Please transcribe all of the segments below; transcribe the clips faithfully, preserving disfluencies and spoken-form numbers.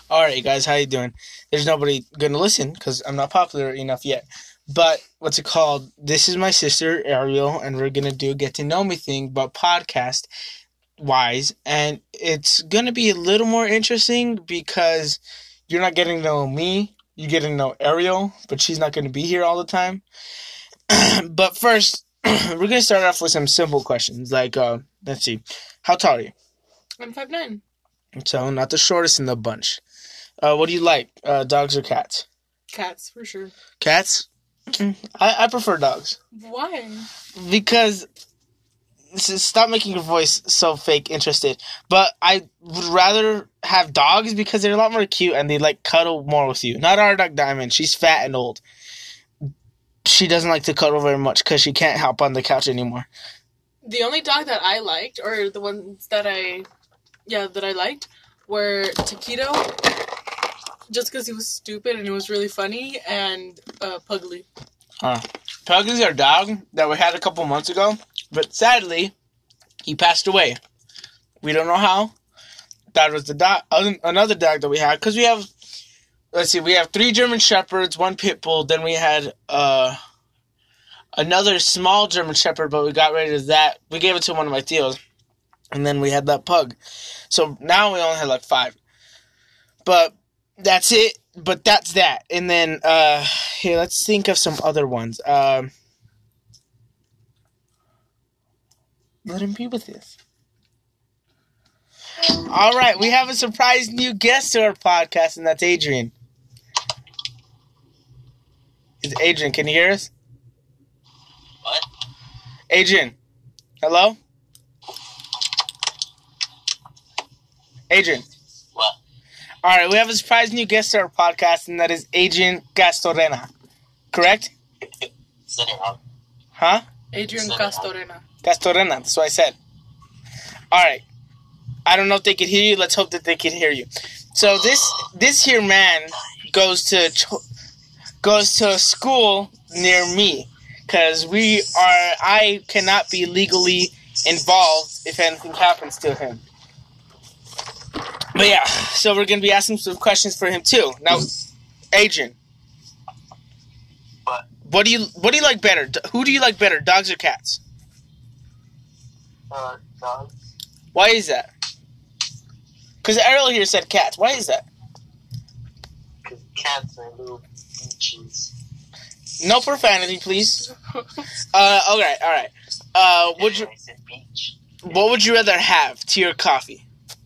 Alright, guys, how you doing? There's nobody going to listen because I'm not popular enough yet. But what's it called? This is my sister, Ariel, and we're going to do a get to know me thing, but podcast wise. And it's going to be a little more interesting because you're not getting to know me. You're getting to know Ariel, but she's not going to be here all the time. But first, we're going to start off with some simple questions. Like, uh, let's see. How tall are you? I'm five nine. So, not the shortest in the bunch. Uh, what do you like, uh, dogs or cats? Cats, for sure. Cats? I, I prefer dogs. Why? Because, s- stop making your voice so fake interested. But I would rather have dogs because they're a lot more cute and they, like, cuddle more with you. Not our dog Diamond. She's fat and old. She doesn't like to cuddle very much because she can't hop on the couch anymore. The only dog that I liked, or the ones that I, yeah, that I liked, were Taquito, just because he was stupid and it was really funny, and uh, Pugly. Uh, Pugly's our dog that we had a couple months ago, but sadly, he passed away. We don't know how. That was the dog, another dog that we had, because we have, let's see, we have three German Shepherds, one Pit Bull, then we had uh, another small German Shepherd, but we got rid of that. We gave it to one of my tios, and then we had that pug. So now we only have like five. But that's it. But that's that. And then, uh, here, let's think of some other ones. Um, let him be with this. All right, we have a surprise new guest to our podcast, and that's Adrian. Is Adrian, can you hear us? What? Adrian, hello? Adrian. What? All right, we have a surprise new guest to our podcast, and that is Adrian Castorena. Correct? Said it wrong. Huh? Adrian Said it wrong. Castorena. Castorena, that's what I said. All right. I don't know if they could hear you. Let's hope that they can hear you. So this this here man goes to ch- goes to a school near me because we are. I cannot be legally involved if anything happens to him. But yeah, so we're gonna be asking some questions for him too. Now, Adrian, What? what do you what do you like better? D- Who do you like better, dogs or cats? Uh, dog. Why is that? Because Ariel here said cats. Why is that? Because cats are little beaches. No profanity, please. Uh, okay, all right. Uh, would you? I said beach. What would you rather have, tea or coffee?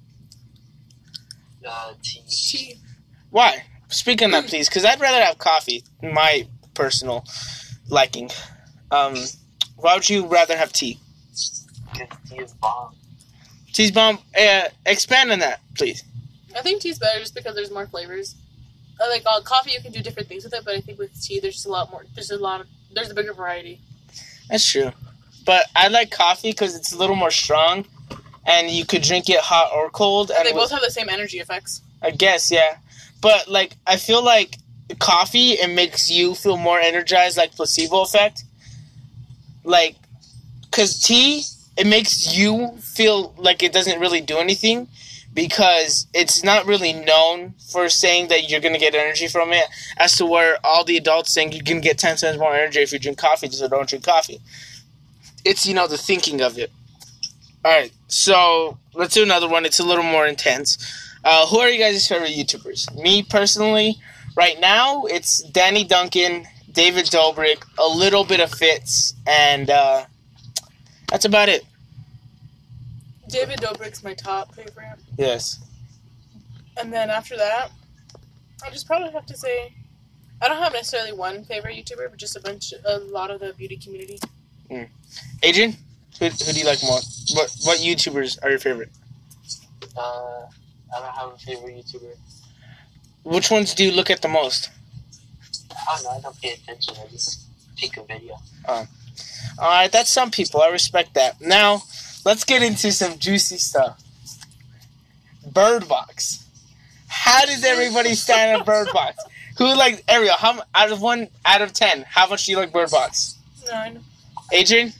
Uh, tea. Tea. Why? Speak on that, please, because I'd rather have coffee. My personal liking. Um, why would you rather have tea? Because tea is bomb. Tea's bomb. Uh, expand on that, please. I think tea's better just because there's more flavors. Uh, like uh, coffee, you can do different things with it, but I think with tea, there's just a lot more. There's a lot of. There's a bigger variety. That's true. But I like coffee because it's a little more strong, and you could drink it hot or cold. And And they with- both have the same energy effects. I guess, yeah. But, like, I feel like coffee, it makes you feel more energized, like placebo effect. Like, because tea, it makes you feel like it doesn't really do anything because it's not really known for saying that you're going to get energy from it, as to where all the adults saying you're going to get ten times more energy if you drink coffee, so don't drink coffee. It's, you know, the thinking of it. All right, so let's do another one. It's a little more intense. Uh, who are you guys' favorite YouTubers? Me, personally, right now, it's Danny Duncan, David Dobrik, a little bit of Fitz, and uh, that's about it. David Dobrik's my top favorite. Yes. And then after that, I just probably have to say, I don't have necessarily one favorite YouTuber, but just a bunch, a lot of the beauty community. Adrian, who, who do you like more? What what YouTubers are your favorite? Uh, I don't have a favorite YouTuber. Which ones do you look at the most? I don't know. I don't pay attention. I just pick a video. All right, that's some people. I respect that. Now, let's get into some juicy stuff. Bird Box. How does everybody stand on Bird Box? Who like Ariel? How out of one out of ten? How much do you like Bird Box? Nine. Adrian?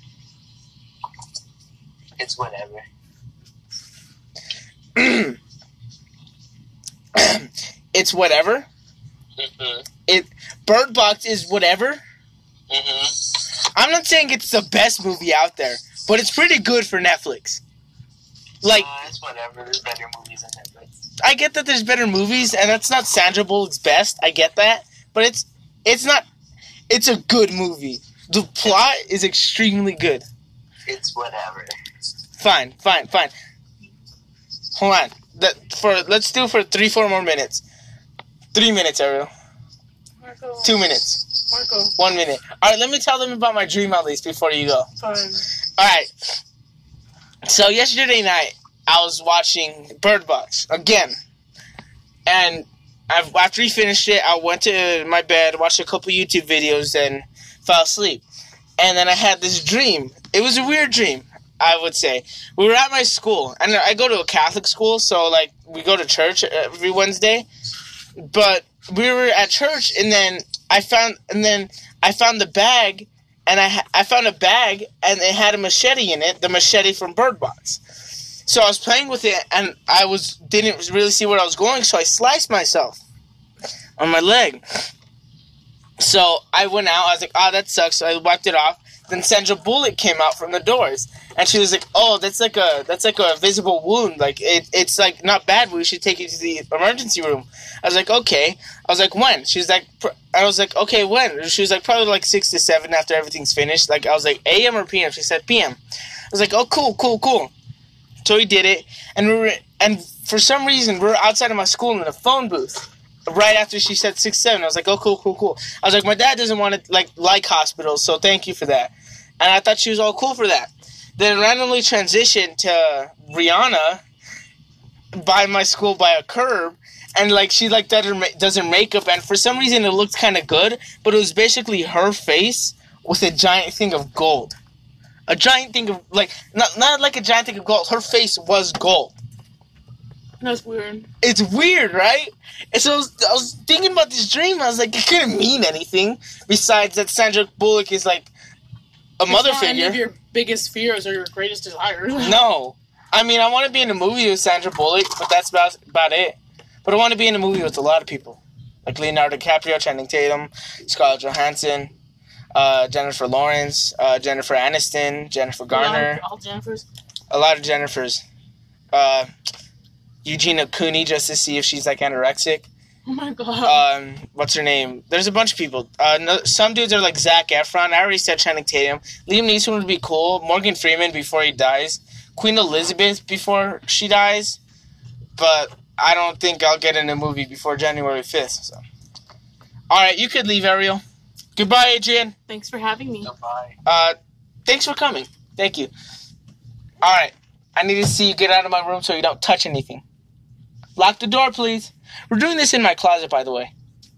It's whatever. it's whatever. Mm-hmm. It Bird Box is whatever. Mm-hmm. I'm not saying it's the best movie out there, but it's pretty good for Netflix. Like, uh, it's whatever. There's better movies than Netflix. I get that there's better movies, and that's not Sandra Bullock's best. I get that, but it's it's not. It's a good movie. The plot is extremely good. It's whatever. Fine, fine, fine. Hold on. That for let's do for three, four more minutes. Three minutes, Ariel. Marco. Two minutes. Marco. One minute. All right, let me tell them about my dream at least before you go. Fine. All right. So yesterday night, I was watching Bird Box again, and I've, after he finished it, I went to my bed, watched a couple YouTube videos, and fell asleep. And then I had this dream. It was a weird dream, I would say. We were at my school, and I go to a Catholic school, so like we go to church every Wednesday. But we were at church, and then I found, and then I found the bag. And I ha- I found a bag, and it had a machete in it, the machete from Bird Box. So I was playing with it, and I was didn't really see where I was going, so I sliced myself on my leg. So I went out. I was like, "Oh, that sucks." So I wiped it off. Then Sandra Bullock came out from the doors, and she was like, "Oh, that's like a that's like a visible wound. Like it, it's like not bad. But we should take you to the emergency room." I was like, "Okay." I was like, "When?" She was like, "I was like, okay, when?" She was like, "Probably like six to seven after everything's finished." Like I was like, "A M or P M?" She said, "P M" I was like, "Oh, cool, cool, cool." So we did it, and we were, and for some reason we were outside of my school in a phone booth. Right after she said six seven, I was like, "Oh, cool, cool, cool." I was like, "My dad doesn't want to like like hospitals, so thank you for that." And I thought she was all cool for that. Then randomly transitioned to Rihanna by my school by a curb, and like she like does her, does her makeup, and for some reason it looked kind of good, but it was basically her face with a giant thing of gold, a giant thing of like not not like a giant thing of gold. Her face was gold. That's weird. It's weird, right? And so I was, I was thinking about this dream. I was like, it couldn't mean anything besides that Sandra Bullock is like a It's mother not figure. Any of your biggest fears or your greatest desires. No. I mean, I want to be in a movie with Sandra Bullock, but that's about about it. But I want to be in a movie with a lot of people. Like Leonardo DiCaprio, Channing Tatum, Scarlett Johansson, uh, Jennifer Lawrence, uh, Jennifer Aniston, Jennifer Garner. All, all Jennifers. A lot of Jennifers. Uh, Eugenia Cooney, just to see if she's like anorexic. Oh my god. Um, what's her name? There's a bunch of people. Uh, no, some dudes are like Zac Efron. I already said Channing Tatum. Liam Neeson would be cool. Morgan Freeman before he dies. Queen Elizabeth before she dies. But I don't think I'll get in a movie before January fifth. So. Alright, you could leave, Ariel. Goodbye, Adrian. Thanks for having me. Goodbye. Uh, thanks for coming. Thank you. Alright, I need to see you get out of my room so you don't touch anything. Lock the door, please. We're doing this in my closet, by the way.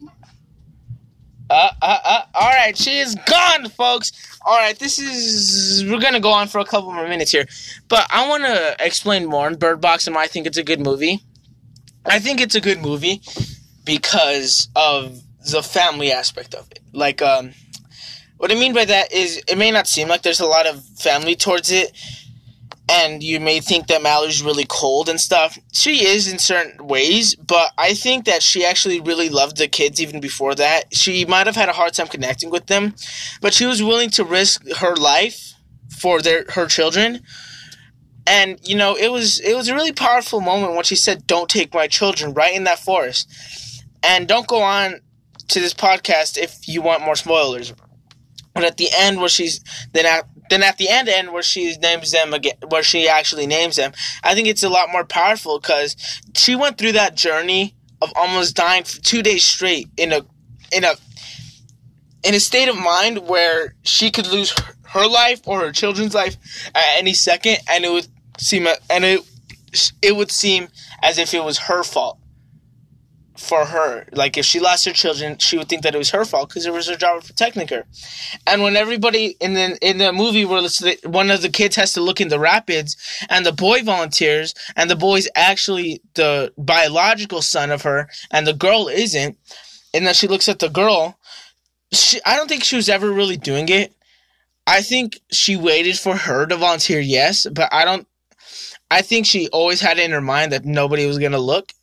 Uh, uh, uh. Alright, she is gone, folks. Alright, this is... We're gonna go on for a couple more minutes here. But I want to explain more on Bird Box and why I think it's a good movie. I think it's a good movie because of the family aspect of it. Like, um... what I mean by that is it may not seem like there's a lot of family towards it. And you may think that Mallory's really cold and stuff. She is in certain ways, but I think that she actually really loved the kids even before that. She might have had a hard time connecting with them, but she was willing to risk her life for their her children. And, you know, it was it was a really powerful moment when she said, "Don't take my children," right in that forest. And don't go on to this podcast if you want more spoilers. But at the end where she's then at Then at the end, end where she names them again, where she actually names them, I think it's a lot more powerful because she went through that journey of almost dying for two days straight in a, in a, in a state of mind where she could lose her, her life or her children's life at any second, and it would seem, and it, it would seem as if it was her fault. For her, like if she lost her children, she would think that it was her fault because it was her job of protecting her. And when everybody in the in the movie where one of the kids has to look in the rapids, and the boy volunteers, and the boy's actually the biological son of her, and the girl isn't, and then she looks at the girl, she, I don't think she was ever really doing it. I think she waited for her to volunteer, yes, but I don't. I think she always had it in her mind that nobody was gonna look.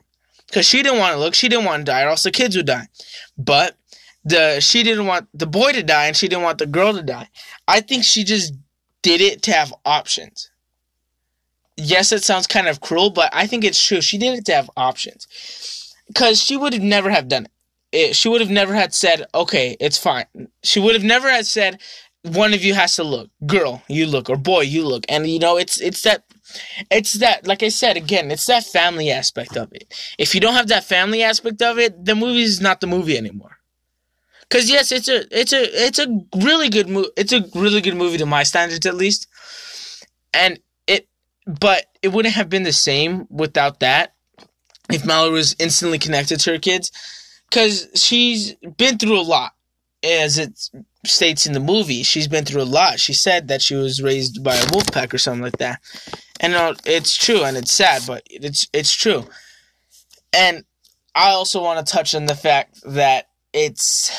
because she didn't want to look. She didn't want to die, or else the kids would die. But the she didn't want the boy to die, and she didn't want the girl to die. I think she just did it to have options. Yes, it sounds kind of cruel, but I think it's true. She did it to have options. Because she would have never have done it. it. She would have never had said, okay, it's fine. She would have never had said, one of you has to look. Girl, you look. Or boy, you look. And, you know, it's it's that, it's that, like I said, again, it's that family aspect of it. If you don't have that family aspect of it, the movie is not the movie anymore. Because, yes, it's a, it's a, it's a really good movie. It's a really good movie to my standards, at least. And But it wouldn't have been the same without that if Mallory was instantly connected to her kids. Because she's been through a lot, as it states in the movie. She's been through a lot. She said that she was raised by a wolf pack or something like that. And uh, it's true, and it's sad, but it's it's true. And I also want to touch on the fact that it's...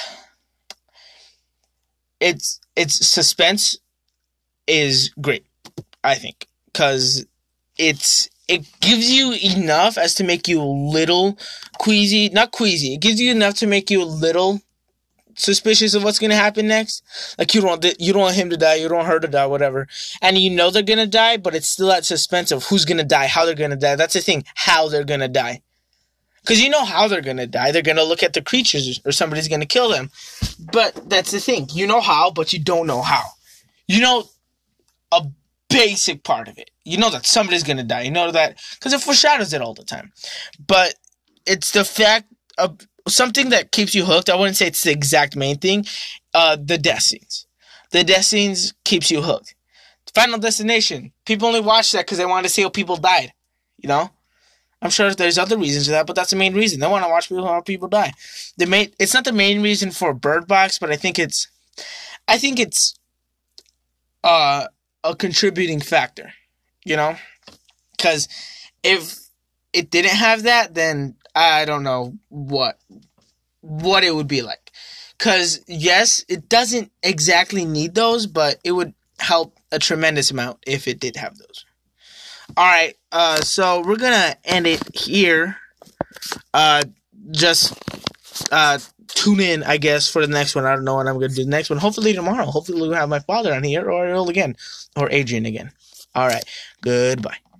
It's, it's suspense is great, I think. Because it's it gives you enough as to make you a little queasy. Not queasy. It gives you enough to make you a little suspicious of what's going to happen next. Like, you don't, want the, you don't want him to die. You don't want her to die, whatever. And you know they're going to die, but it's still that suspense of who's going to die, how they're going to die. That's the thing, how they're going to die. Because you know how they're going to die. They're going to look at the creatures or somebody's going to kill them. But that's the thing. You know how, but you don't know how. You know a basic part of it. You know that somebody's gonna die. You know that because it foreshadows it all the time. But it's the fact of something that keeps you hooked. I wouldn't say it's the exact main thing. Uh, the death scenes. The death scenes keeps you hooked. Final Destination. People only watch that because they want to see how people died. You know, I'm sure there's other reasons for that, but that's the main reason. They want to watch people how people die. The main. It's not the main reason for Bird Box, but I think it's. I think it's. Uh. A contributing factor, you know? Because if it didn't have that, then I don't know what what it would be like. Because, yes, it doesn't exactly need those, but it would help a tremendous amount if it did have those. Alright, uh, so we're going to end it here. Uh, just uh, tune in, I guess, for the next one. I don't know when I'm going to do the next one. Hopefully tomorrow. Hopefully we'll have my father on here, or Earl again. Or Adrian again. All right. Goodbye.